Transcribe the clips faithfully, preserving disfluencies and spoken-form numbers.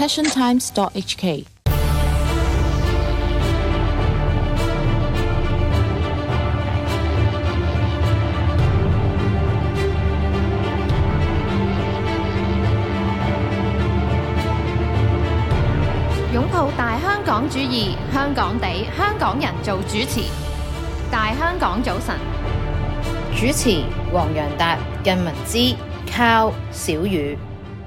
passion times dot h k。 擁抱大香港主義，香港地，香港人做主持。大香港早晨， 主持黃洋達、印文之、Cow 小雨。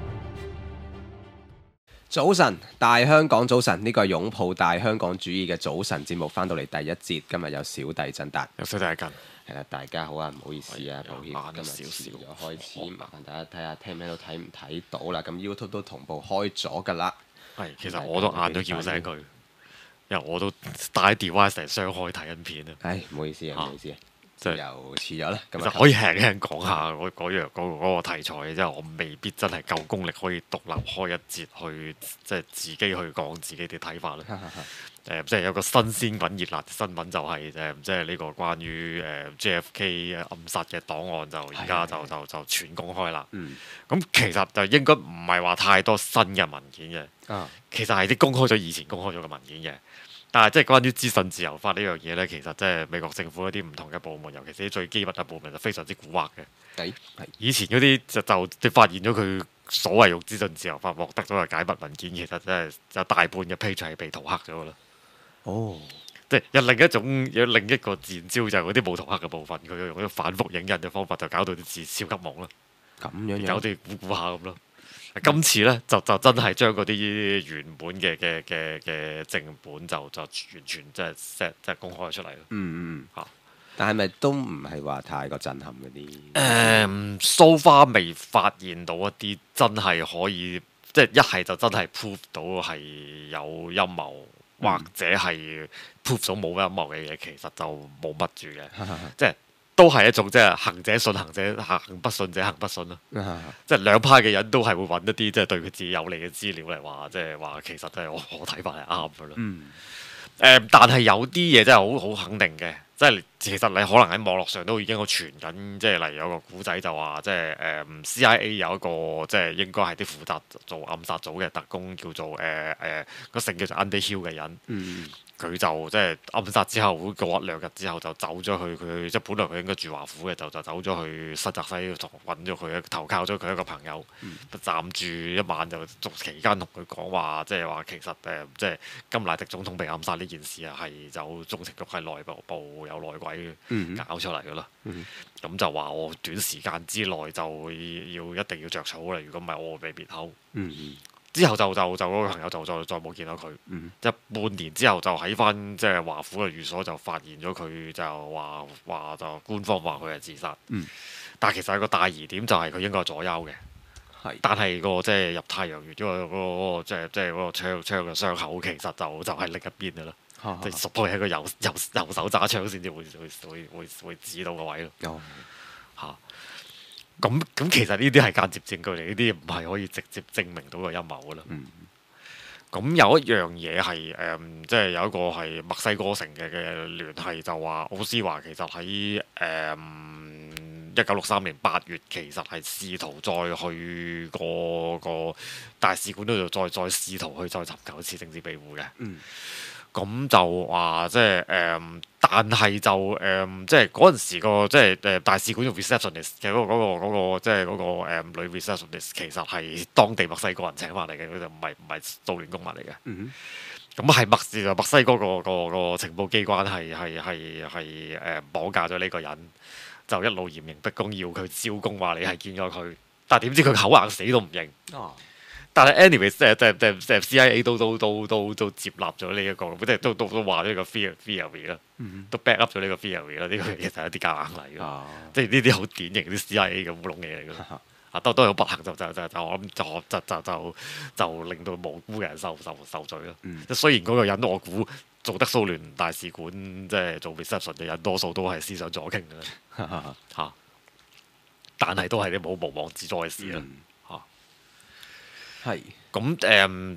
早晨，大香港早晨，呢個係擁抱大香港主義嘅早晨節目，翻到嚟第一節，今日有小弟振達， 有小弟近， 係啦，大家好啊，唔好意思啊，抱歉， 慢今日少少遲咗開始，麻煩大家睇下聽唔聽到睇唔睇到啦，咁 YouTube 都同步開咗㗎啦。 係其實我都晏咗叫醒佢，因為我都帶 device 嚟雙開睇緊片啊。 唉，唔好意思啊，唔好意思啊， 即係又遲咗啦。咁其實可以輕輕講下嗰嗰樣嗰個嗰個題材嘅，即係我未必真係夠功力可以獨立開一節去即係自己去講自己啲睇法啦。誒，即係有個新鮮滾熱辣嘅新聞就係誒，即係呢個關於誒 J F K 暗殺嘅檔案就而家就就就全公開啦。 嗯， 咁其實就應該唔係話太多新嘅文件嘅。 啊， 其實係啲公開咗以前公開咗嘅文件嘅，但係即係關於資訊自由法呢樣嘢呢，其實即係美國政府一啲唔同嘅部門，尤其是啲最機密嘅部門就非常之蠱惑嘅。 係係以前嗰啲就就你發現咗佢所謂用資訊自由法獲得咗嘅解密文件，其實真係有大半嘅 page 係被塗黑咗噶啦。 哦， 即係有另一種有另一個賤招，就係嗰啲冇塗黑嘅部分，佢用嗰種反覆影印嘅方法，就搞到啲字超級蒙啦， 咁樣搞樣， 到估估下咁咯。今次咧就就真係將嗰啲原本嘅嘅嘅嘅正本就就完全即係 set 即係公開咗出嚟咯。 嗯嗯嚇但係咪都唔係話太過震撼嗰啲？ 誒，so far未發現到一啲真係可以，即係一係就真係 prove 到係有陰謀， 嗯或者係 prove 到冇陰謀嘅嘢，其實就冇乜住嘅，即係都係一種即係行者信行者行，行不信者行不信咯。即係兩派嘅人都係會揾一啲即係對佢自己有利嘅資料嚟話，即係話其實即係我我睇法係啱嘅咯。 嗯誒，但係有啲嘢真係好好肯定嘅，即係其實你可能喺網絡上都已經好傳緊，即係例如有個古仔就話，即係誒 C I A 有一個即係應該係啲負責做暗殺組嘅特工，叫做誒誒個姓叫做 Andy Hill 嘅人。 嗯佢就即係暗殺之後，過一兩日之後就走咗去佢，即係本來佢應該住華府嘅，就就走咗去新澤西同揾咗佢，投靠咗佢一個朋友， 嗯暫住一晚就逐期間同佢講話，即係話其實誒、呃，即係甘迺迪總統被暗殺呢件事啊，係有中情局係內部部有內鬼嗯搞出嚟㗎啦。咁、 嗯就話我短時間之內就會要一定要着草啦，如果唔係我會被滅口。 嗯嗯之後就就就嗰個朋友就再再冇見到佢， 嗯即係半年之後就喺翻即係華府嘅寓所就發現咗佢，就話話就官方話佢係自殺。 嗯但係其實有個大疑點就係佢應該係左右嘅， 係但係個即係入太陽穴嗰個嗰個即係即係嗰個槍槍嘅傷口其實就就係另一邊嘅啦， 哈即係屬於係個右右右手揸槍先至會會會會會指到個位咯。 哦嚇，咁咁其實呢啲係間接證據嚟，呢啲唔係可以直接證明到個陰謀噶啦。 嗯咁有一樣嘢係誒，即係有一個係墨西哥城嘅嘅聯繫，就話奧斯華其實喺誒一九六三年八月，其實係試圖再去個個大使館嗰度，再再試圖去再尋求一次政治庇護嘅。 嗯咁就話即係誒，但係就誒、嗯，即係嗰陣時個即係誒大使館嘅 receptionist 嘅嗰、個嗰、個嗰、個即係嗰、個、嗯、女 receptionist 其實係當地墨西哥人請翻嚟嘅，佢就唔係唔係蘇聯公民嚟嘅。 嗯咁係墨西墨西哥個個個情報機關係係係係誒綁架咗呢個人，就一路嚴刑逼供，要佢招供，話你係見咗佢，但係點知佢口硬死都唔認。 哦但係 anyway，即係即係即係即係 C I A 都都都都都接納咗呢一個，即係都都都話咗呢個 theory 啦， 嗯都 back up 咗呢個 theory 啦。呢個其實係一啲夾硬嚟嘅， 啊即係呢啲好典型啲 C I A 嘅烏龍嘢嚟嘅。啊，都都係好不幸，就就就就我諗就就就就就令到無辜嘅人受受受罪咯。 嗯即係雖然嗰個人我估做得蘇聯大使館即係做 reception 嘅人，多數都係思想左傾嘅啦嚇，但係都係啲冇無妄之災嘅事啦。 係咁誒、嗯，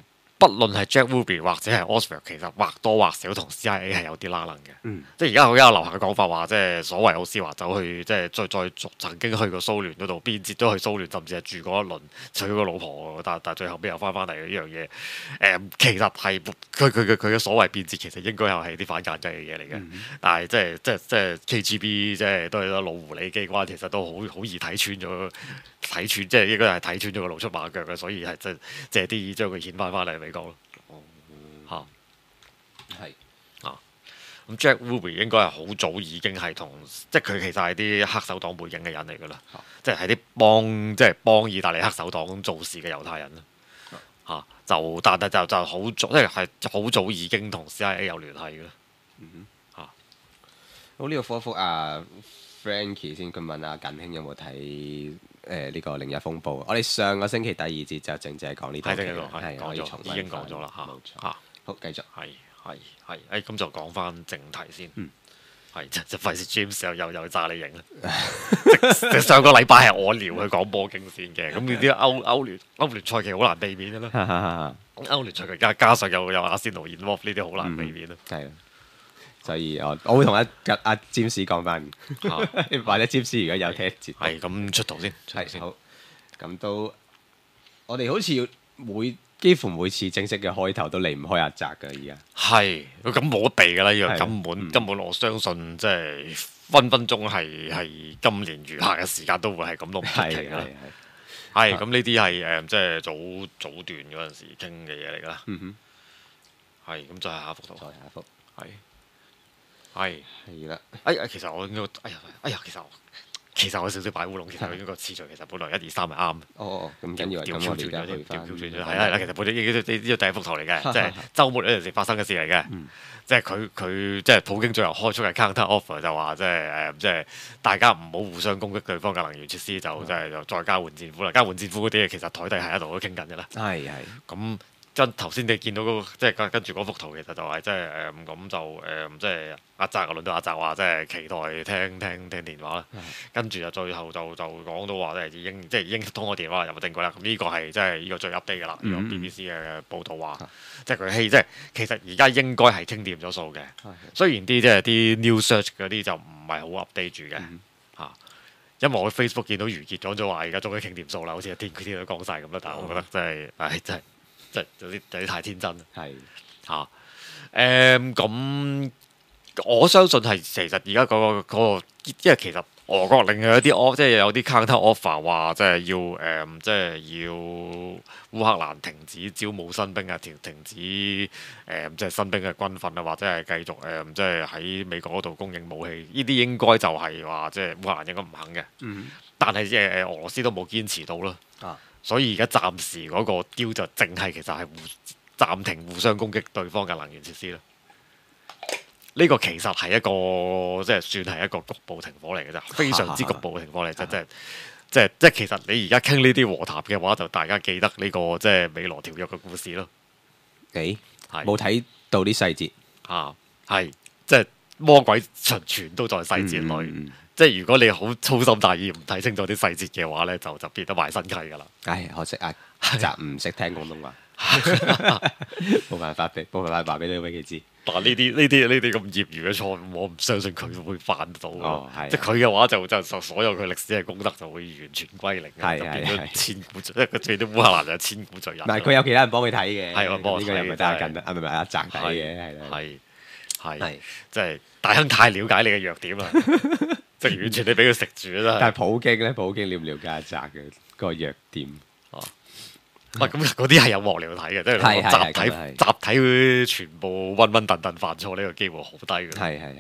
不論係 Jack Ruby 或者係 Oswald，其實或多或少同 C I A 係有啲拉楞嘅。 嗯、 即係而家好有流行嘅講法話，即係所謂奧斯華走去，即係再再曾經去過蘇聯嗰度，變節咗去蘇聯，甚至係住過一輪，娶個老婆，但但最後邊又翻翻嚟呢樣嘢。誒、嗯，其實係佢佢佢佢嘅所謂變節，其實應該又係啲反間計嘅嘢嚟嘅。嗯、但係即係即係即係 K G B，即係都係老狐狸機關，其實都好好易睇穿咗，睇穿即係應該係睇穿咗個露出馬腳嘅，所以係即係借啲意將佢遣翻翻嚟美國咯。嚇，係啊，咁 Jack Ruby 應該係好早已經係同，即係佢其實係啲黑手黨背景嘅人嚟㗎啦，啊、即係係啲幫即係幫意大利黑手黨做事嘅猶太人啦。嚇、啊，就但係就就好早，即係係好早已經同 C I A 有聯繫㗎啦。 嗯嚇， 好呢個科福啊 Frankie 先，佢問阿近兄有冇睇誒呢個《零日風暴》？我哋上個星期第二節就正正係講呢套劇，係講咗已經講咗啦嚇。 冇錯嚇， 好繼續。 係係係，誒咁就講翻正題先。 嗯， 係就就費事 James 又又又炸你型啦。即上個禮拜係我撩佢講波經先嘅，咁呢啲歐歐聯歐聯賽期好難避免嘅啦。歐聯賽期加加上有有阿仙奴 involve 呢啲好難避免啦。 係啊。所以我我會同阿阿詹士講翻，或者詹士如果有聽節， 係咁出圖先， 係好咁都，我哋好似每幾乎每次正式嘅開頭都離唔開阿澤㗎，而家係咁冇得避㗎啦，呢個係根本嗯根本我相信即係分分鐘係係今年餘下嘅時間都會係咁都唔出奇㗎啦。係咁呢啲係誒即係早早段嗰陣時傾嘅嘢嚟㗎啦。 嗯哼， 係咁就係下一幅圖， 再下一幅係。係係啦， 哎呀，其實我應該，哎呀，哎呀，其實我其實我少少擺烏龍，其實我應該個次序其實本來一二三係啱。 哦，咁緊要調咁我哋調轉咗添，調而家去翻， 調轉咗，係啦係啦，其實本來呢呢呢個第一幅圖嚟嘅，即係週末嗰陣時發生嘅事嚟嘅。即係佢佢即係普京最後開出嘅 counter offer 就話即係誒即係大家唔好互相攻擊對方嘅能源設施，就即係就再交換戰斧啦。交換戰斧嗰啲嘢其實台底係一度都傾緊嘅啦。 係係咁。真頭先你見到嗰個即係跟跟住嗰幅圖，其實就係即係誒咁就誒即係阿澤啊，輪到阿澤話即係期待聽聽聽電話啦。跟住就最後就就講到話即係已經即係已經通咗電話入正軌啦。咁呢個係即係呢個最 update 嘅啦。呢個 B B C 嘅報導話，即係佢希即係其實而家應該係傾掂咗數嘅。雖然啲即係啲 new search 嗰啲就唔係好 update 住嘅嚇，因為我 Facebook 見到余傑講咗話，而家終於傾掂數啦，好似阿天佢天都講晒咁啦。但係我覺得真係唉真係。即係有啲有啲太天真啦，係嚇誒咁，我相信係其實而家嗰個嗰個，因為其實俄國另外有啲 off，即係有啲 counter offer 話，即係要誒，即係要烏克蘭停止招募新兵啊，停停止誒，即係新兵嘅軍訓啊，或者係繼續誒，即係喺美國嗰度供應武器，呢啲應該就係話即係烏克蘭應該唔肯嘅，嗯，但係即係誒俄羅斯都冇堅持到啦，啊。所以而家暫時嗰個 deal 就淨係其實係互暫停互相攻擊對方嘅能源設施啦。呢、這個其實係一個即係算係一個局部停火嚟嘅啫，非常之局部嘅停火嚟啫，即係即係即係其實你而家傾呢啲和談嘅話，就大家記得呢、這個即係美羅條約嘅故事咯。 誒冇睇到啲細節啊，係即係魔鬼全全都在細節裏。嗯嗯即係如果你好粗心大意唔睇清楚啲細節嘅話咧，就就變得賣身契㗎啦。 唉，可惜阿澤唔識聽廣東話，冇辦法俾冇辦法話俾你俾佢知。 嗱呢啲呢啲呢啲咁業餘嘅錯誤，我唔相信佢會犯到。 哦、 即係佢嘅話就就所有佢歷史嘅功德就會完全歸零， 係就變咗千古罪。因為佢最啲烏克蘭就係千古罪人。 唔係佢有其他人幫佢睇嘅， 係幫我睇。 呢個又唔係得阿近啊，唔係唔係阿澤睇嘅，係啦。 係係即係大亨太了解你嘅弱點啦。即係完全你俾佢食住啦。 但係普京咧，普京了唔了解阿澤嘅個弱點？哦， 喂，咁嗰啲係有幕僚睇嘅，即係集體集體全部溫溫頓頓犯錯，呢個機會好低嘅。 係係係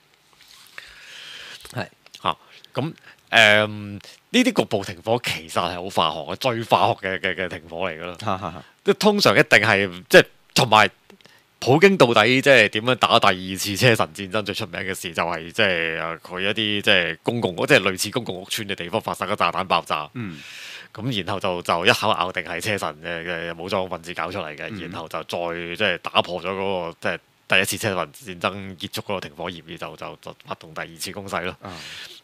係係嚇咁誒呢啲局部停火其實係好化學嘅，最化學嘅嘅嘅停火嚟㗎啦。即通常一定係即係同埋。普京到底即係點樣打第二次車臣戰爭？最出名嘅事就係即係佢一啲即係公共即係類似公共屋邨嘅地方發生咗炸彈爆炸。嗯，咁然後就就一口咬定係車臣嘅嘅武裝分子搞出嚟嘅，嗯、然後就再即係打破咗嗰、嗰個即係第一次車臣戰爭結束嗰個停火協議，就就就發動第二次攻勢咯。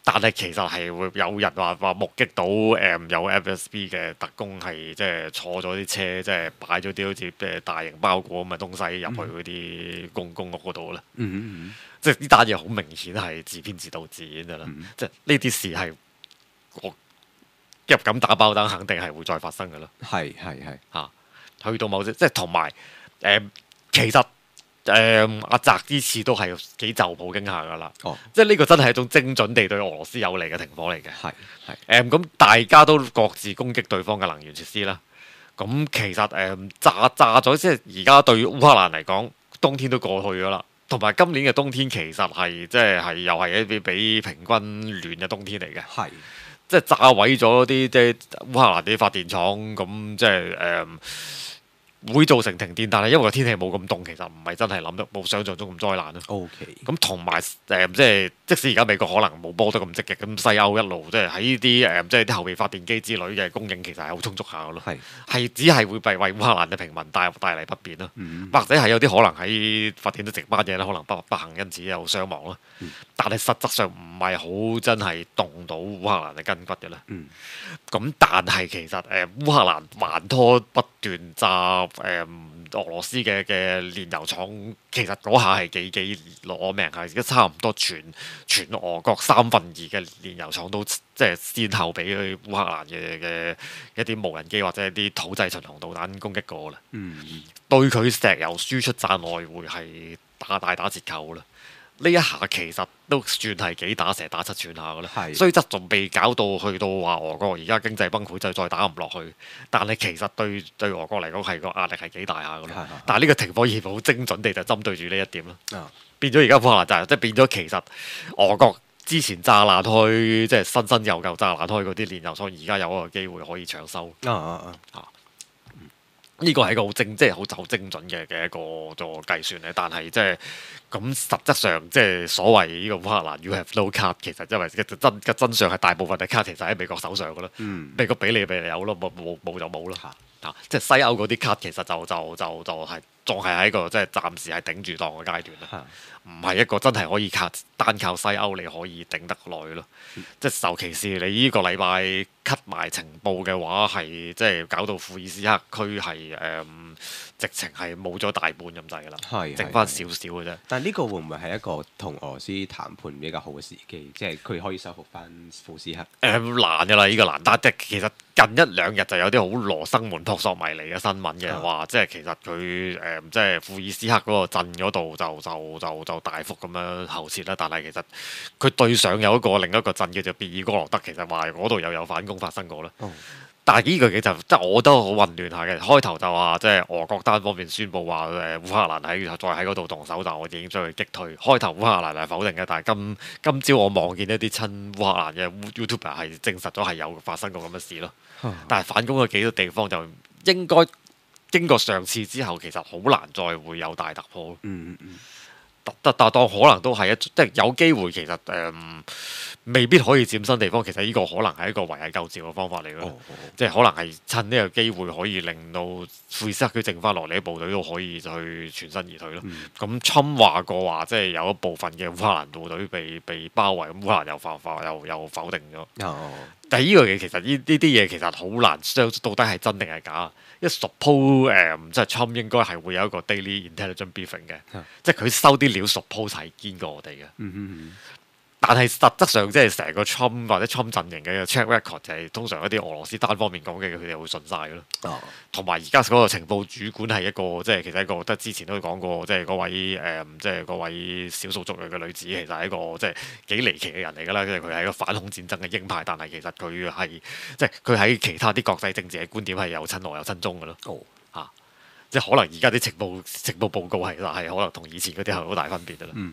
但係其實係會有人話話目擊到誒、嗯、有 F S B 嘅特工係即係坐咗啲車，即係擺咗啲好似誒大型包裹咁嘅東西入去嗰啲公公屋嗰度啦。 嗯嗯嗯即係呢單嘢好明顯係自編自導自演㗎啦。 嗯即係呢啲事係我入咁打包單，肯定係會再發生㗎啦。 係係係嚇，去到某啲即係同埋誒，其實誒阿澤呢次都係幾就普京下㗎啦。 哦， 即係呢個真係一種精準地對俄羅斯有利嘅停火嚟嘅。 係係誒咁、大家都各自攻擊對方嘅能源設施啦。咁其實誒、炸炸咗，即係而家對烏克蘭嚟講，冬天都過去咗啦。同埋今年嘅冬天其實係即係係又係一啲比平均暖嘅冬天嚟嘅。 係即係炸毀咗啲即係烏克蘭啲發電廠，咁即係誒、會造成停電，但係因為個天氣冇咁凍，其實唔係真係諗得冇想象中咁災難咯。 OK 咁同埋誒，即係即使而家美國可能冇波得咁積極，咁西歐一路即係喺呢啲誒，即係啲後備發電機之類嘅供應，其實係好充足下嘅咯。 係係只係會為為烏克蘭嘅平民帶帶嚟不便咯。 嗯或者係有啲可能喺發電得值班嘢咧，可能不不幸因此有傷亡咯。 嗯但係實質上唔係好真係動到烏克蘭嘅筋骨嘅啦。 嗯咁但係其實誒、呃、烏克蘭還拖不斷炸誒、呃、俄羅斯嘅嘅煉油廠，其實嗰下係幾幾攞命，係而家差唔多全全俄國三分二嘅煉油廠都即係先後俾烏克蘭嘅嘅一啲無人機或者一啲土製巡航導彈攻擊過啦。 嗯嗯對佢石油輸出賺外匯係打大打折扣啦。呢一下其實都算係幾打蛇打七寸下嘅啦， 係雖則仲未搞到去到話俄國而家經濟崩潰就再打唔落去，但係其實對對俄國嚟講係個壓力係幾大下嘅咯係係。 但係呢個停火協議好精準地就針對住呢一點咯， 啊變咗而家烏克蘭就係即係變咗其實俄國之前炸爛開即係新新舊舊炸爛開嗰啲煉油廠，而家有一個機會可以搶修。 啊啊啊呢個係一個好精，即係好好精準嘅嘅一個個計算咧。但係即係咁實質上，即係所謂呢個烏克蘭 you have no card，其實因為嘅真嘅真相係大部分嘅卡其實喺美國手上噶啦。 嗯美國俾你咪有咯，冇冇冇就冇咯。啊，即係西歐嗰啲卡其實就就就就係仲係喺個即係暫時係頂住檔嘅階段啦。 嚇唔係一個真係可以靠單靠西歐你可以頂得耐咯。 嗯即係尤其是你呢個禮拜 cut 埋情報嘅話，係即係搞到庫爾斯克區係誒、直情係冇咗大半咁滯㗎啦， 係剩翻少係少嘅啫。 但係呢個會唔會係一個同俄羅斯談判比較好嘅時機？即係佢可以收復翻庫斯克。 誒、難㗎啦，呢、個難，但係其實近一兩日就有啲好羅生門撲朔迷離嘅新聞嘅， 啊話即係其實佢誒、即係庫爾斯克嗰個鎮嗰度就就就就大幅咁樣後撤啦。但係其實佢對上有一個另一個鎮叫做別爾哥羅德，其實話嗰度又有反攻發生過啦。 哦但係呢個其實即係我都好混亂下嘅。開頭就話即係俄國單方面宣佈話誒烏克蘭喺再喺嗰度動手，但我已經將佢擊退。開頭烏克蘭係否定嘅，但係今今朝我望見一啲親烏克蘭嘅 YouTuber 係證實咗係有發生過咁嘅事咯。但係反攻嘅幾個地方就應該經過上次之後，其實好難再會有大突破。 嗯嗯嗯但但當可能都係一即係有機會，其實誒、嗯未必可以佔新地方。其實呢個可能係一個圍魏救趙嘅方法嚟嘅， 哦哦即係可能係趁呢個機會可以令到庫斯克佢剩翻落嚟啲部隊都可以去全身而退咯。 嗯咁侵話過話，即係有一部分嘅烏克蘭部隊被被包圍，咁烏克蘭又否否又又否定咗。 哦但係呢個嘢其實呢呢啲嘢其實好難相到底係真定係假。一 suppose 誒，即係 Trump 應該係會有一個 daily intelligence briefing 嘅， 嗯即係佢收啲料 suppose 係堅過我哋嘅。 嗯嗯但係實質上即係成個 Trump 或者 Trump 陣營嘅 check record 就係通常一啲俄羅斯單方面講嘅，佢哋會信晒嘅咯。 哦同埋而家嗰個情報主管係一個即係其實一個，得之前都講過，即係嗰位誒、即係嗰位少數族裔嘅女子，其實係一個即係幾離奇嘅人嚟㗎啦。即係佢係一個反恐戰爭嘅鷹派，但係其實佢係即係佢喺其他啲國際政治嘅觀點係有親俄有親中嘅咯。 哦嚇、即係可能而家啲情報情報報告係係可能同以前嗰啲係好大分別㗎啦。 嗯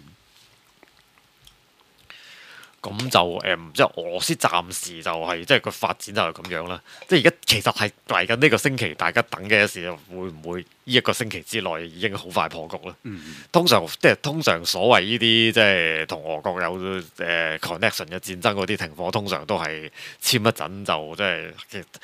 咁就誒、嗯即係俄羅斯暫時就係、即係個發展就係咁樣啦。即係而家其實係嚟緊呢個星期，大家等嘅時候會唔會呢一個星期之內已經好快破局咧？ 嗯通常即係通常所謂呢啲即係同俄國有誒、呃 connection 嘅戰爭嗰啲停火，通常都係簽一陣就即係其實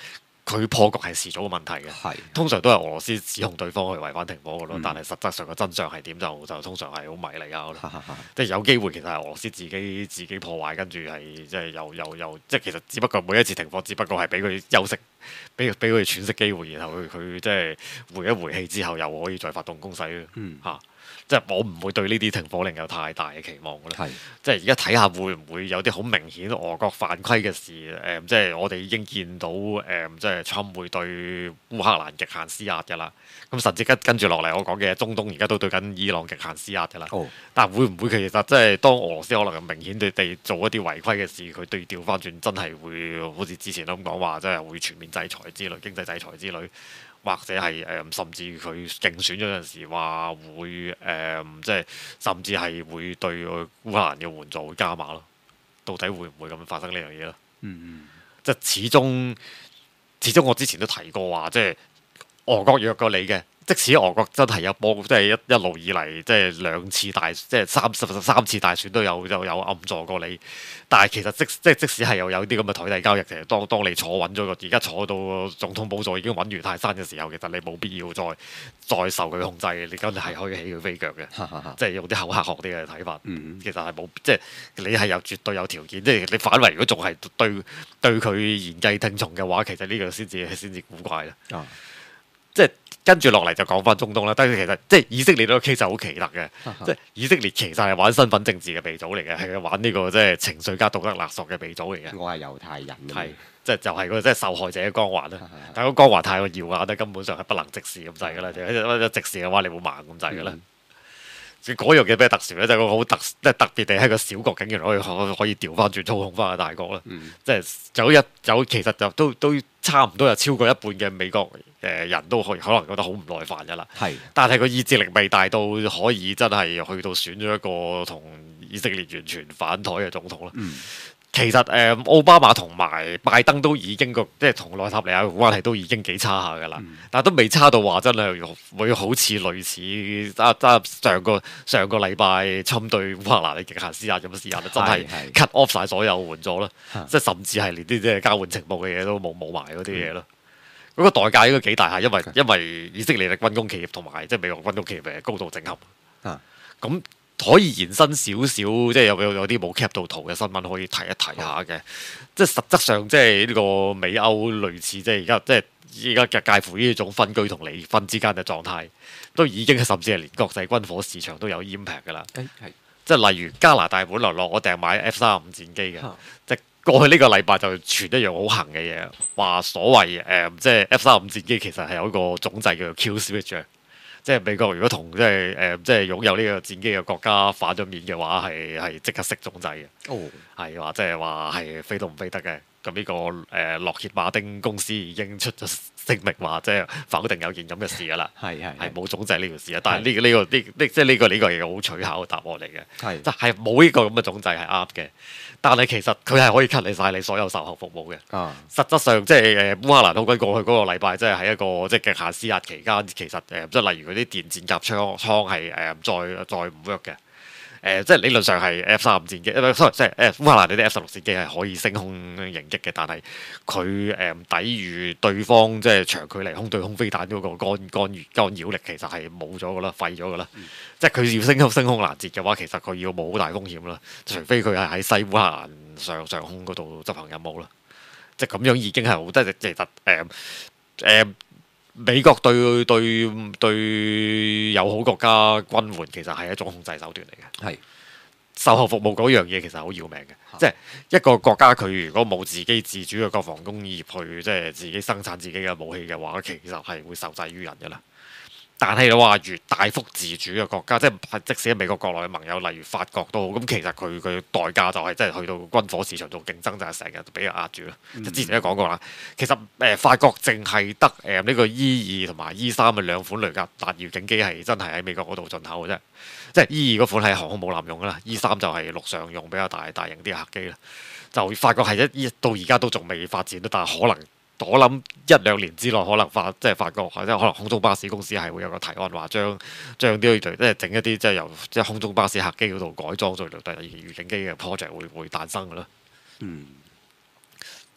佢破局係遲早嘅問題嘅。 係通常都係俄羅斯指控對方去違反停火嘅咯， 嗯但係實質上嘅真相係點就就通常係好迷離啊。 哈哈哈即係有機會其實係俄羅斯自己自己破壞，跟住係即係又又又即係其實只不過每一次停火，只不過係俾佢休息，俾俾佢喘息機會，然後佢佢即係回一回氣之後，又可以再發動攻勢咯。 嗯嚇即係我唔會對呢啲停火令有太大嘅期望嘅啦。 係即係而家睇下會唔會有啲好明顯俄國犯規嘅事？誒、嗯，即係我哋已經見到誒、嗯，即係川普會對烏克蘭極限施壓嘅啦。咁甚至跟跟住落嚟，我講嘅中東而家都對緊伊朗極限施壓嘅啦。 哦但係會唔會其實即係當俄羅斯可能明顯地地做一啲違規嘅事，佢對調翻轉真係會好似之前咁講話，即係會全面制裁之類、經濟制裁之類。或者係誒、嗯，甚至佢競選嗰陣時話會誒、嗯，即係甚至係會對烏克蘭嘅援助會加碼咯。到底會唔會咁樣發生呢樣嘢咧？ 嗯即係始終，始終我之前都提過話，即係俄國弱過你嘅。即使俄國真係有波，即係一一路以嚟，即係兩次大，即係三十三次大選都有有有暗助過你。但係其實即即即使係又有啲咁嘅台底交易，其實當當你坐穩咗個，而家坐到總統寶座已經穩如泰山嘅時候，其實你冇必要再再受佢控制嘅，你梗係可以起佢飛腳嘅。 哈哈哈即係用啲口黑學啲嘅睇法， 嗯其實係冇，即係你係有絕對有條件，即係你反為如果仲係對對佢言繼聽從嘅話，其實呢個先至先至古怪啦。 啊即係跟住落嚟就講翻中東啦。但係其實即係以色列呢個 case 就好奇特嘅，即係以色列其實係玩身份政治嘅鼻祖嚟嘅，係玩呢個即係情緒加道德勒索嘅鼻祖嚟嘅。 我係猶太人咁樣係即係就係個即係受害者嘅光環啦係係。 但係個光環太過耀眼咧，根本上係不能直視咁滯㗎啦。一一直視嘅話，你會盲咁滯㗎啦。嗰樣嘢比較特殊咧，就係個好特即係特別地喺個小國竟然可以可可以調翻轉操控翻個大國啦。 嗯即係有一有其實就都都差唔多有超過一半嘅美國誒人都可可能覺得好唔耐煩㗎啦。 係但係個意志力未大到可以真係去到選咗一個同以色列完全反台嘅總統啦。 嗯其實誒、呃、奧巴馬同埋拜登都已經個即係同內塔尼亞嘅關係都已經幾差下㗎啦， 嗯但係都未差到話真係會好似類似啊啊上個上個禮拜針對烏克蘭嘅極限施壓咁嘅施壓，真係係 cut off 晒所有援助啦， 嚇即係甚至係連啲即係交換情報嘅嘢都冇冇埋嗰啲嘢咯。嗰、個代價應該幾大下，因為因為以色列嘅軍工企業同埋即係美國軍工企業係高度整合。 啊咁可以延伸少少，即係有有有啲冇 cap 到圖嘅新聞可以提一提下嘅。即係實質上，即係呢個美歐類似，即係而家即係而家介乎呢種分居同離婚之間嘅狀態，都已經甚至係連國際軍火市場都有 impact 㗎啦。 誒係即係例如加拿大本來落我訂買 F 三十五戰機嘅， 嚇即係過去呢個禮拜就傳一樣好行嘅嘢，話所謂誒、呃、即係 F 三十五戰機其實係有一個總掣叫做 Kill Switch。即係美國如果同即係誒即係擁有呢個戰機嘅國家反咗面嘅話，係係即刻熄總掣嘅， 哦係話即係話係飛都唔飛得嘅。咁呢、個誒、呃、洛歇馬丁公司已經出咗聲明話，即係否定有件咁嘅事㗎啦， 係係係冇總掣呢條事啊。但係呢、個呢、個呢呢即係呢個呢、個係個好取巧嘅答案嚟嘅， 係即係冇呢個咁嘅總掣係啱嘅。但係其實佢係可以 cut 你晒你所有售後服務嘅。 啊實質上即係誒烏克蘭空軍過去嗰個禮拜，即係喺一個即係極限施壓期間，其實誒、呃、即係例如嗰啲電戰甲倉倉係誒再再唔 work 嘅。誒、呃、即係理論上係 F 三十五戰機，呃、sorry 即係誒烏克蘭呢啲 F 十六戰機係可以升空迎擊嘅，但係佢誒抵禦對方即係長距離空對空飛彈嗰個干干擾干擾力其實係冇咗噶啦，廢咗噶啦。 嗯、 即係佢要升空升空攔截嘅話，其實佢要冒好大風險啦，除非佢係喺西烏克蘭上上空嗰度執行任務啦。即係咁樣已經係好，即係其實誒誒。呃呃美國對對對友好國家軍援其實係一種控制手段嚟嘅， 係售後服務嗰樣嘢其實好要命嘅，即係一個國家佢如果冇自己自主嘅國防工業去即係自己生產自己嘅武器嘅話，其實係會受制於人嘅啦。但係你話越大幅自主嘅國家，即係即使喺美國國內嘅盟友，例如法國都好，咁其實佢佢代價就係即係去到軍火市場做競爭，就係成日俾人壓住啦。即係之前都講過啦，其實誒、呃、法國淨係得誒呢個 E 二同埋 E 三嘅兩款雷格達遙警機係真係喺美國嗰度進口嘅啫。即係 E 二嗰款係航空母艦用㗎啦 ，E 三就係陸上用比較大大型啲嘅客機啦。就法國係一到而家都仲未發展到，但係可能。我諗一兩年之內可能發即係法國或者可能空中巴士公司係會有個提案話將將啲即係整一啲即係由即係空中巴士客機嗰度改裝做第二預警機嘅 project 會會誕生㗎啦。 嗯，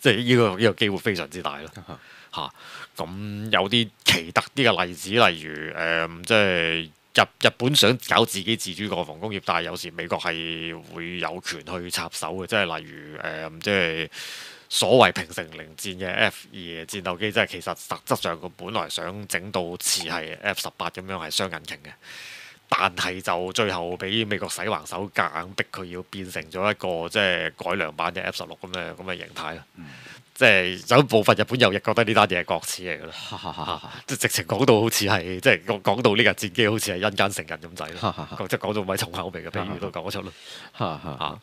即係呢個呢個機會非常之大咯嚇。咁、有啲奇特啲嘅例子，例如誒、呃，即係日日本想搞自己自主國防工業，但係有時美國係會有權去插手嘅，即係例如誒、呃，即係所謂平成零戰嘅 F 二戰鬥機，即係其實實質上佢本來想整到似係 F 十八咁樣係雙引擎嘅。但係就最後俾美國洗橫手，夾硬逼佢要變成咗一個即係改良版嘅 F 十六咁嘅咁嘅形態咯。嗯、即係有一部分日本右翼覺得呢單嘢係國恥嚟㗎啦，即係直情講到好似係即係講到呢架戰機好似係陰間成人咁滯咯，即係講到咪重口味嘅比喻都講得出咯。嚇！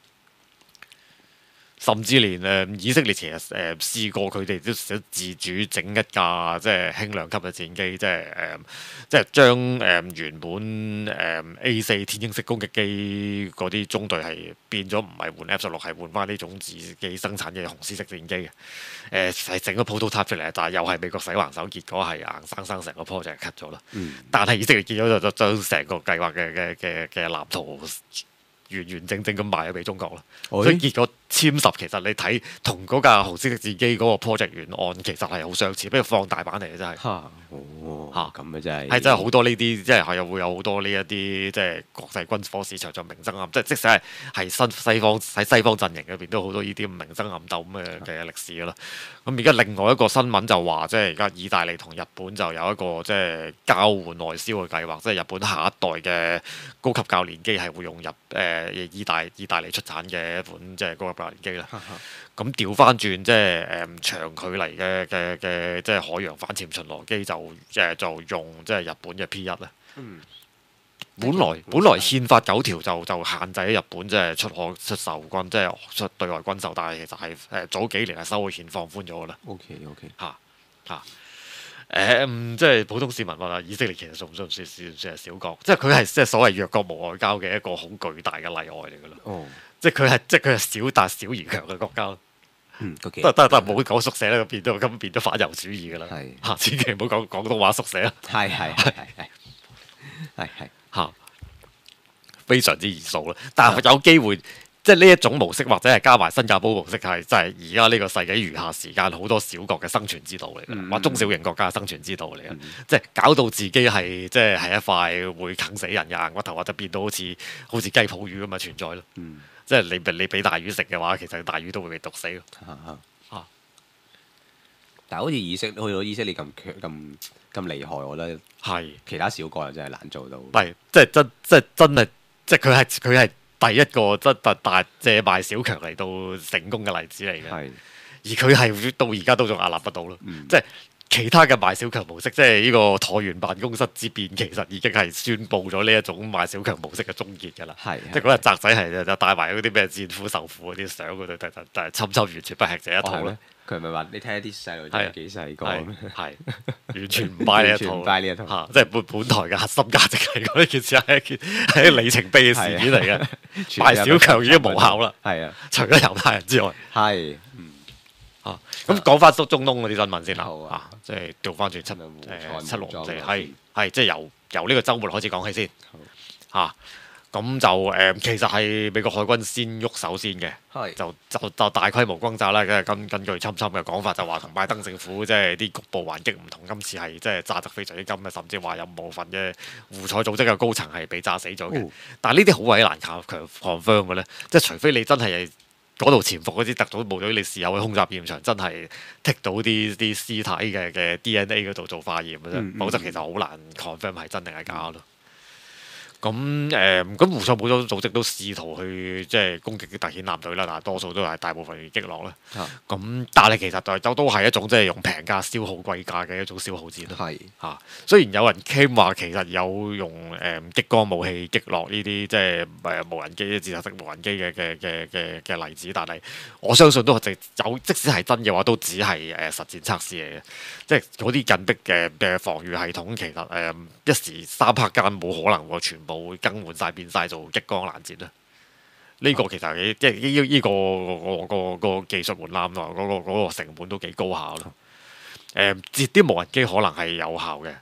甚至連誒、呃、以色列其實誒、呃、試過佢哋都想自主整一架即係輕量級嘅戰機，即係誒、呃、即係將誒、呃、原本誒、呃、A 四天鷹式攻擊機嗰啲中隊係變咗唔係換 F 十六，係換翻呢種自己生產嘅紅絲式戰機嘅。誒係整個 prototype 出嚟，但係又係美國洗橫手，結果係硬生生成個 project cut 咗啦。嗯、但係以色列見咗就就將成個計劃嘅嘅嘅嘅藍圖完完整整咁賣咗俾中國啦。哎、所以結果殲十其實你睇同嗰架紅色戰機嗰個 project 原案其實係好相似，不過放大版嚟嘅真係。嚇！ 哦，嚇咁啊真係。係真係好多呢啲，即係又會有好多呢一啲即係國際軍火市場就明爭暗，即係即使係係新西方喺西方陣營入邊都好多呢啲明爭暗鬥咁嘅嘅歷史㗎啦。咁而家另外一個新聞就話，即係而家意大利同日本就有一個即係交換內銷嘅計劃，即係日本下一代嘅高級教練機係會用入誒、呃、意大意大利出產嘅一款即係高級教練機啦。咁調翻轉即係誒、嗯、長距離嘅嘅嘅即係海洋反潛巡邏機就誒、呃、就用即係日本嘅 P 一啦。嗯、本來本來憲法九條就就限制喺日本即係出可出售軍，即係出對外軍售，但係其實係誒、呃、早幾年係修憲放寬咗噶啦。OK OK 嚇嚇誒即係普通市民話啦，以色列其實算唔算算算算係小國？即係佢係即係所謂弱國無外交嘅一個好巨大嘅例外嚟噶啦。哦，即係佢係即係佢係小但小而強嘅國家。嗯，得得得，唔好講縮寫啦，變咗咁變咗反猶主義噶啦。係嚇，千祈唔好講廣東話縮寫啦。係係係係係係嚇，非常之易數啦。但係有機會，即係呢一種模式，或者係加埋新加坡模式，係真係而家呢個世紀餘下時間好多小國嘅生存之道嚟嘅，或中小型國家嘅生存之道嚟嘅。即係搞到自己係即係係一塊會啃死人嘅硬骨頭，或者變到好似好似雞泡魚咁嘅存在咯。嗯。即係你你俾大魚食嘅話，其實大魚都會被毒死咯。啊啊、 但係好似以色去到以色列咁強咁咁厲害，我覺得係其他小國又真係難做到。 係即係真即係真係即係佢係佢係第一個真大大借賣小強嚟到成功嘅例子嚟嘅。係而佢係到而家都仲屹立不倒咯。嗯、即係。其他嘅賣小強模式，即係呢個橢圓辦公室之變，其實已經係宣佈咗呢一種賣小強模式嘅終結㗎啦。係，即係嗰日澤仔係就帶埋嗰啲咩戰斧受苦嗰啲相嗰度，但但但係侵侵完全不吃這一套咧。佢係咪話你睇下啲細路仔幾細個？係完全唔 buy 呢一套，唔 buy 呢一套嚇，即係本本台嘅核心價值係嗰件事係一件係一個里程碑嘅事件嚟嘅。賣小強已經無效啦。係啊，除咗猶太人之外。係。咁講翻中中東嗰啲新聞先啦，啊，即係調翻轉七誒七龍四，係係即係由由呢個週末開始講起先，嚇咁就誒其實係美國海軍先喐手先嘅，就就就大規模轟炸啦，跟根根據侵侵嘅講法就話同拜登政府即係啲局部還擊唔同，今次係即係炸得非常之金嘅，甚至話有部分嘅胡塞組織嘅高層係被炸死咗嘅，但係呢啲好鬼難強強 confirm 嘅咧，即係除非你真係。嗰度潛伏嗰啲特種部隊，你試下去空襲現場，真係剔到啲啲屍體嘅嘅 D N A 嗰度做化驗嘅啫，嗯嗯、否則其實好難 confirm 係真定係假咯。咁誒，咁、呃、胡塞武裝組織都試圖去即係攻擊啲特遣艦隊啦，但係多數都係大部分被擊落啦。咁、啊、但係其實就都係一種即係用平價消耗貴價嘅一種消耗戰咯。係嚇、啊，雖然有人 claim 話其實有用誒、呃、激光武器擊落呢啲即係誒、呃、無人機、自殺式無人機嘅嘅嘅嘅嘅例子，但係我相信都係有，即使係真嘅話，都只係誒、呃、實戰測試嚟嘅。即係嗰啲緊迫嘅嘅防禦系統，其實誒、呃、一時三刻間冇可能喎，全部會更換晒變晒做激光攔截啦。呢、這個其實即係呢呢個個個個技術門檻咯，嗰、那個那個成本都幾高下咯。誒、呃，截啲無人機可能係有效嘅，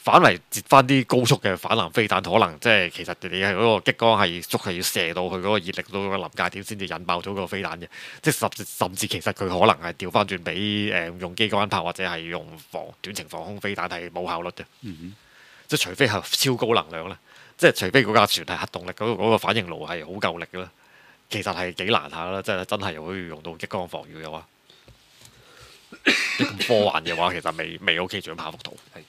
反為截翻啲高速嘅反艦飛彈，可能即係其實你係嗰個激光係足係要射到佢嗰個熱力到個臨界點先至引爆咗個飛彈嘅，即係甚至甚至其實佢可能係調翻轉俾誒用機關炮或者係用防短程防空飛彈係冇效率嘅， 嗯即係除非係超高能量啦，即係除非嗰架船係核動力嗰、嗰個嗰個反應爐係好夠力嘅啦，其實係幾難下啦，即係真係又可以用到激光防禦嘅話。咁科幻嘅話，其實未未 OK 仲要拍幅圖。 係。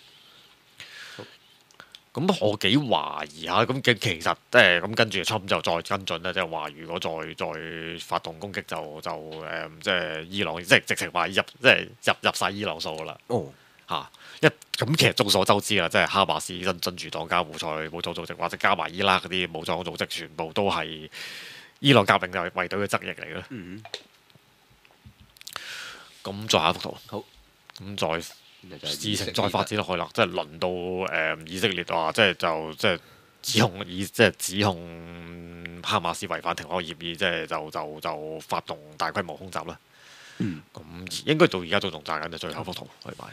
咁我幾懷疑下，咁嘅其實即係咁跟住 Trump 就再跟進咧，即係話如果再再發動攻擊就就誒、呃，即係伊朗即係直情話入即係入入曬伊朗數噶啦。 哦。 嚇！一咁其實眾所周知啦，即係哈馬斯、真真主黨加胡塞武裝組織，或者加埋伊拉克嗰啲武裝組織，全部都係伊朗革命就係衛隊嘅側翼嚟嘅。 嗯咁再下一幅圖， 好， 咁再事事情再發展落去啦，即係輪到誒、呃、以色列話，即係就即係指控以即係指控哈馬斯違反停火協議，即係就就就發動大規模空襲啦。 嗯。 咁應該到而家都仲炸緊嘅，最後一幅圖去買。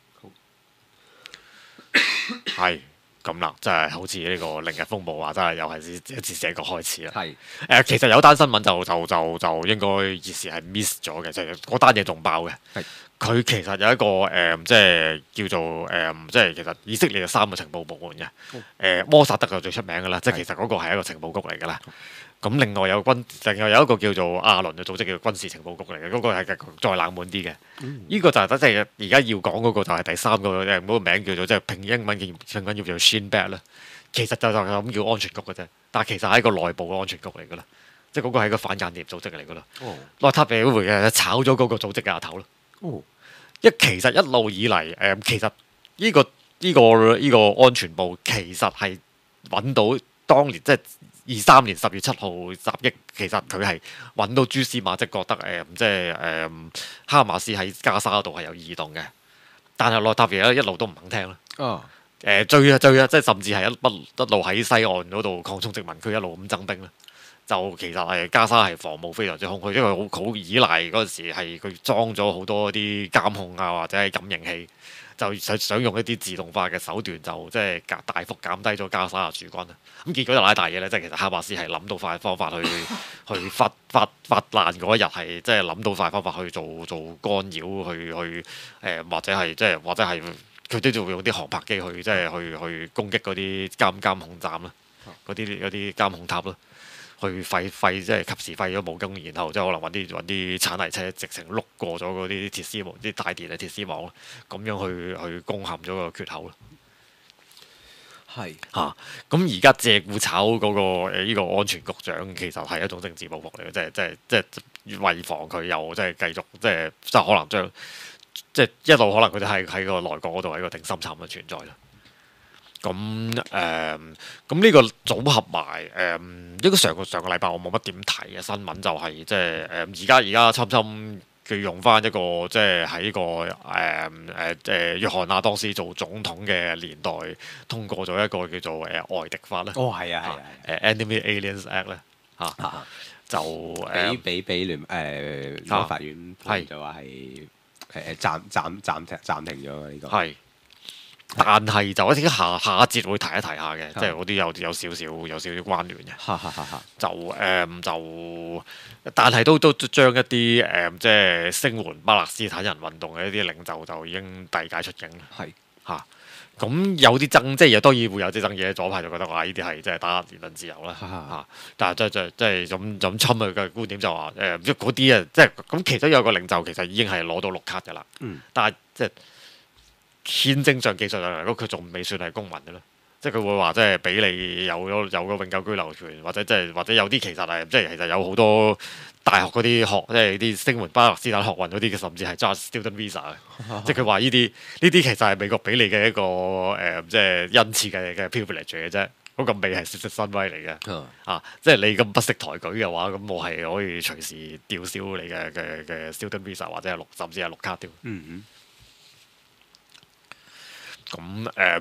好。係。咁啦，即係好似呢個零日風暴話，真係又係一次這個開始啦。 係。 誒，其實有單新聞就就就就應該熱時係 miss 咗嘅，即係嗰單嘢仲爆嘅。 係。 佢其實有一個誒、呃，即係叫做誒、呃，即係其實以色列有三個情報部門嘅。誒、呃，摩薩德就最出名㗎啦，即係其實嗰個係一個情報局嚟㗎啦。咁另外有軍，另外有一個叫做亞倫嘅組織，叫做軍事情報局嚟嘅，嗰、那個係再冷門啲嘅。呢、嗯、個就係即係而家要講嗰個就係第三個誒，嗰、那個名叫做即係拼英文嘅拼音叫做 Shin Bet 啦。其實就就咁叫安全局嘅啫，但係其實係一個內部嘅安全局嚟㗎啦，即係嗰個係一個反間諜組織嚟㗎啦。哦，內塔尼亞胡嘅炒咗嗰個組織嘅阿頭啦。哦，一其實一路以嚟誒、呃，其實呢、這個呢、這個呢、這個安全部其實係揾到當年即係。二三年十月七號襲擊，其實佢係揾到蛛絲馬跡，覺得誒、呃、即係誒、呃、哈馬斯喺加沙度係有異動嘅，但係內塔尼亞一路都唔肯聽啦。哦，誒、呃、最啊最啊，即係甚至係一不一路喺西岸嗰度擴充殖民區，一路咁增兵啦。就其實係加沙係防務非常之空虛，因為好好依賴嗰陣時係佢裝咗好多啲監控啊，或者係感應器。就想想用一啲自動化嘅手段，就即係大幅減低咗加沙嘅駐軍啊！咁結果就拉大嘢咧，即係其實哈馬斯係諗到塊方法去去發發發難嗰一日係即係諗到塊方法去做做干擾，去去誒、呃、或者係即係或者係佢都仲會用啲航拍機去即係去去攻擊嗰啲監監控站啦，嗰啲嗰啲監控塔啦。去廢廢即係及時廢咗武功，然後即係可能揾啲揾啲鏟泥車直情碌過咗嗰啲鐵絲網、啲大電嘅鐵絲網，咁樣去去攻陷咗個缺口咯。係嚇，咁而家借故炒嗰、嗰個誒呢、呃呢個安全局長，其實係一種政治報復嚟嘅，即係即係即係為防佢又即係繼續即係即係可能將即係一路可能佢哋喺喺個內閣嗰度係一個定心杉嘅存在啦。咁誒，咁呢個組合埋誒，應該上個上個禮拜我冇乜點提嘅新聞就係即係誒，而家而家侵侵佢用翻一個即係喺個誒誒誒約翰亞當斯做總統嘅年代通過咗一個叫做誒外敵法咧。 哦，係啊，係啊， 誒 Enemy Aliens Act 咧嚇，就誒俾俾聯誒聯邦法院判就話係誒誒暫暫暫停暫停咗呢個。係。但係就一啲下下一節會提一提下嘅，即係嗰啲有有少少有少少關聯嘅。就誒、嗯、就，但係都都將一啲誒、嗯、即係聲援巴勒斯坦人運動嘅一啲領袖就已經遞解出境啦。係嚇是，咁、啊、有啲爭，即係當然會有啲爭議。左派就覺得話呢啲係即係打言論自由啦。嚇是、啊，但係即係即係咁咁侵佢嘅觀點就話誒，即係嗰啲啊，即係咁其中有個領袖其實已經係攞到綠卡㗎啦。嗯、但係即係。憲政上技術上嚟講，佢仲未算係公民嘅咯，即係佢會話即係俾你有咗有個永久居留權，或者即係或者有啲其實係即係其實有好多大學嗰啲學即係啲聲援巴勒斯坦學運嗰啲，甚至係揸 student visa 嘅，即係佢話呢啲呢啲其實係美國俾你嘅一個誒、呃、即係恩賜嘅嘅 privilege 嘅啫，嗰個未係實質身威嚟嘅。嗯、啊，即係你咁不識抬舉嘅話，咁我係可以隨時吊銷你嘅嘅嘅 student visa 或者係綠甚至係綠卡添。嗯咁誒、呃，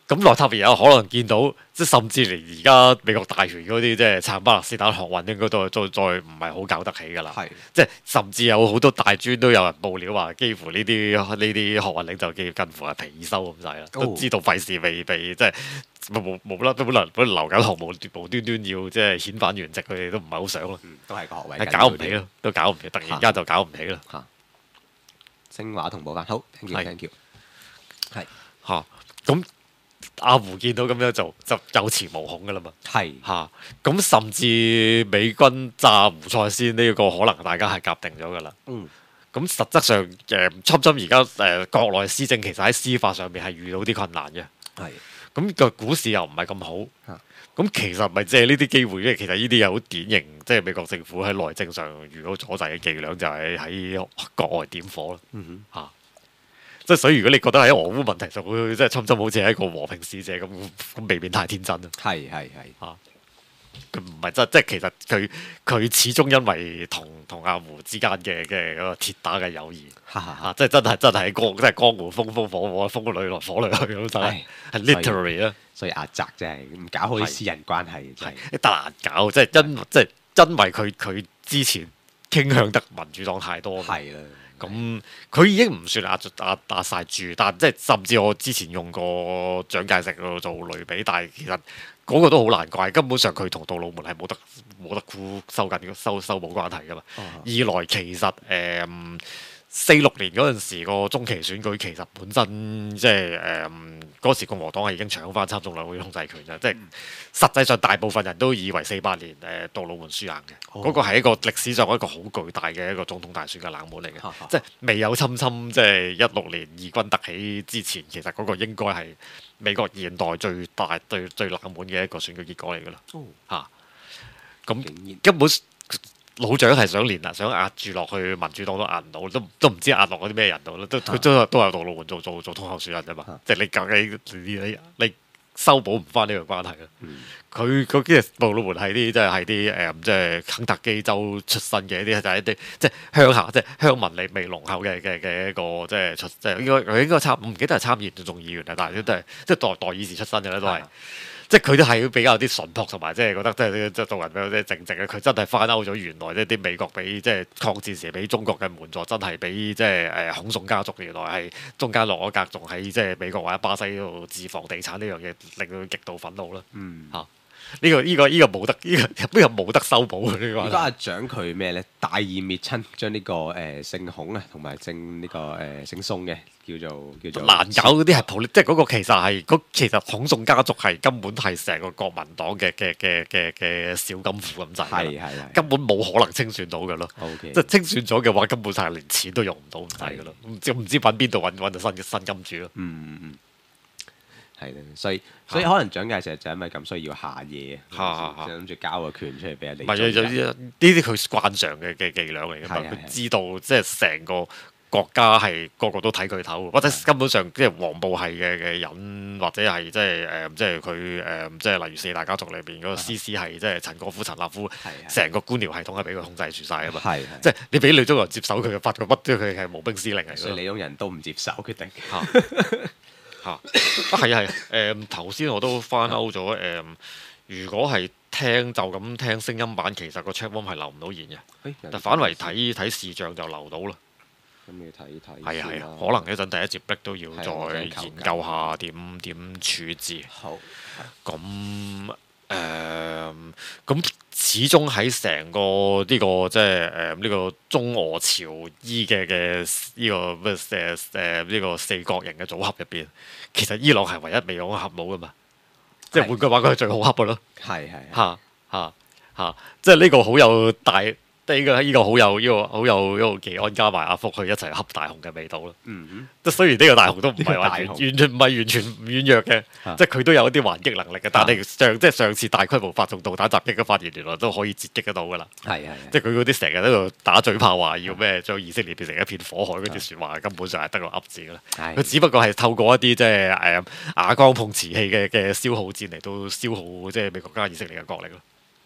咁內塔尼亞可能見到，即係甚至連而家美國大權嗰啲，即係撐巴勒斯坦學運，應該都再再唔係好搞得起㗎啦。 係即係甚至有好多大專都有人報料話，幾乎呢啲呢啲學運領袖幾近乎係皮收咁滯啦， 哦都知道費事被被即係冇冇啦，本來本來留緊學無無端端要即係遣返原籍，佢哋都唔係好想咯。 嗯，都係個學位， 係搞唔起咯，都搞唔起，突然間就搞唔起啦。 嚇，聲畫同步翻，好，thank you，thank you，係嚇咁。阿胡見到咁樣就就有恃無恐噶啦嘛， 係嚇咁甚至美軍炸胡塞先呢個可能大家係夾定咗噶啦。 嗯， 咁實質上誒，侵侵而家誒國內施政其實喺司法上面係遇到啲困難嘅。 係咁個股市又唔係咁好。咁其實咪即係呢啲機會，因為其實呢啲又好典型，即係美國政府喺內政上遇到阻滯嘅伎倆，就係喺國外點火咯。 嗯哼，嚇。即係所以，如果你覺得喺俄烏問題上，佢即係侵侵好似係一個和平使者咁，咁未免太天真啦。 係係係嚇，佢唔係真，即係其實佢佢始終因為同同阿胡之間嘅嘅嗰個鐵打嘅友誼嚇，即係真係真係江即係江湖風風火火，風裏來火裏去咁就係係 literally 啦。 所以壓責真係唔搞好啲私人關係，真係一得難搞，即係因即係因為佢佢之前傾向得民主黨太多。 係啦。 咁佢已經唔算壓壓壓曬住，但即係甚至我之前用過蔣介石做類比，但係其實嗰個都好難怪，根本上佢同杜魯門係冇得冇得箍收緊收收冇關係噶嘛。哦、二來其實誒四六年嗰陣時個中期選舉，其實本身即係誒嗰時共和黨係已經搶翻參眾兩會控制權嘅，即係、嗯、實際上大部分人都以為四八年誒杜魯門輸硬嘅，嗰、哦、個係一個歷史上一個好巨大嘅一個總統大選嘅冷門嚟嘅，哦、即係未有侵侵即係一六年義軍突起之前，其實嗰個應該係美國現代最大最最冷門嘅一個選舉結果嚟㗎啦，嚇咁、哦啊、根本。老蔣係想連啊，想壓住落去，民主黨都壓唔到，都都唔知壓落嗰啲咩人度啦。都佢都都有杜魯門做做做統候選人啫嘛。啊、即係你究竟你你你修補唔翻呢個關係啦。佢嗰啲杜魯門係啲即係係啲誒，即係肯特基州出身嘅一啲，就係一啲即係鄉下，即係鄉民味味濃厚嘅嘅嘅一個即係出即係應該佢應該參唔記得係參議員做議員啊，但係都係即係代代議士出身嘅咧，都係。即係佢都係比較啲淳樸同埋，即係覺得即係即係做人比較即係正直嘅。佢真係翻歐咗原來即係啲美國俾即係抗戰時俾中國嘅援助，真係俾即係誒孔宋家族原來係中間落咗格，仲喺即係美國或者巴西度置房地產呢樣嘢，令到佢極度憤怒啦。嗯，嚇呢個呢個呢個冇得呢個呢個冇得修補嘅呢個。而家阿蔣佢咩咧？大義滅親，將呢個誒姓孔啊同埋姓呢個誒姓宋嘅。叫做叫做難搞嗰啲係 p 即係嗰個其實係其實孔宋家族係根本係成個國民黨嘅嘅嘅嘅嘅小金庫咁滯，係係根本冇可能清算到嘅咯。Okay. 即係清算咗嘅話，根本就係連錢都用唔到咁滯嘅咯。唔知唔知揾邊度揾揾到新新金主咯。嗯嗯嗯，係啦，所以所以可能蔣介石就因為咁，所以要下野，就諗住交個權出嚟俾人哋。唔係有啲呢啲佢慣常嘅嘅伎倆嚟嘅嘛，佢知道即係成個。國家係個個都睇佢頭，或者根本上即係黃埔係嘅嘅人，或者係即係誒，即係佢誒，即係例如四大家族裏邊嗰個司司係即係陳果夫、陳立夫，成個官僚系統係俾佢控制住晒啊嘛。係即係你俾李宗仁接手佢嘅，發覺乜都佢係無兵司令嚟嘅。所以李宗仁都唔接手決定嚇嚇啊係啊係誒頭先我都翻歐咗誒，如果係聽就咁聽聲音版，其實個 check room 係留唔到言嘅，但反為睇睇視像就留到啦。咁要睇睇，係啊係啊，可能一陣第一節 break 都要再研究下點點處置。好，咁誒，咁始終喺成個呢個即係誒呢個中俄朝伊嘅嘅呢個咩誒誒呢個四角形嘅組合入邊，其實伊朗係唯一未用核武噶嘛，即係換句話講係最好核嘅咯。係係嚇嚇嚇，即係呢個好有大。呢個呢個好有呢個好有呢個技安加埋阿福去一齊恰大雄嘅味道咯。嗯哼，即係雖然呢個大雄都唔係話完完全唔係完全唔軟弱嘅，即係佢都有一啲還擊能力嘅。但係上即係上次大規模發動導彈襲擊嘅發現，原來都可以截擊得到㗎啦。係係，即係佢嗰啲成日喺度打嘴炮話要咩將以色列變成一片火海嗰啲説話，根本上係得個噏字㗎啦。佢只不過係透過一啲即係誒瓦崗碰瓷器嘅嘅消耗戰嚟到消耗即係美國加以色列嘅國力咯。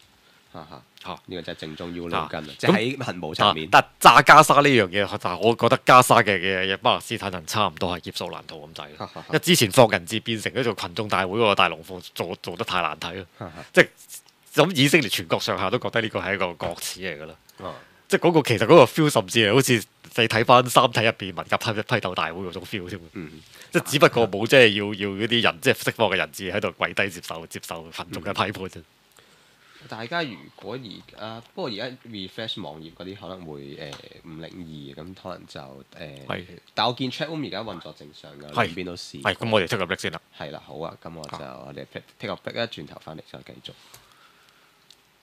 嚇嚇嚇， 呢個真係正宗 U 腦筋啊！即係喺核武層面。 但炸加沙呢樣嘢，但係我覺得加沙嘅嘅巴勒斯坦人差唔多係葉數難逃咁滯。因為之前放人質變成嗰種群眾大會嗰個大龍鳳做做得太難睇咯，即係咁以色列全國上下都覺得呢個係一個國恥嚟㗎啦。即係嗰個其實嗰個 feel 甚至係好似你睇翻《三體》入邊文革批批鬥大會嗰種 feel 添。即係只不過冇即係要要嗰啲人即係釋放嘅人質喺度跪低接受接受群眾嘅批判啫。 大家如果而家不過而家 refresh 網頁嗰啲可能會誒五零二咁，可能就誒。係。但我見 chatroom 而家運作正常㗎，兩邊都試。 係咁，我哋出個 break 先啦。 係啦，好啊，咁我就我哋 pick pick 個 break 一轉頭翻嚟再繼續。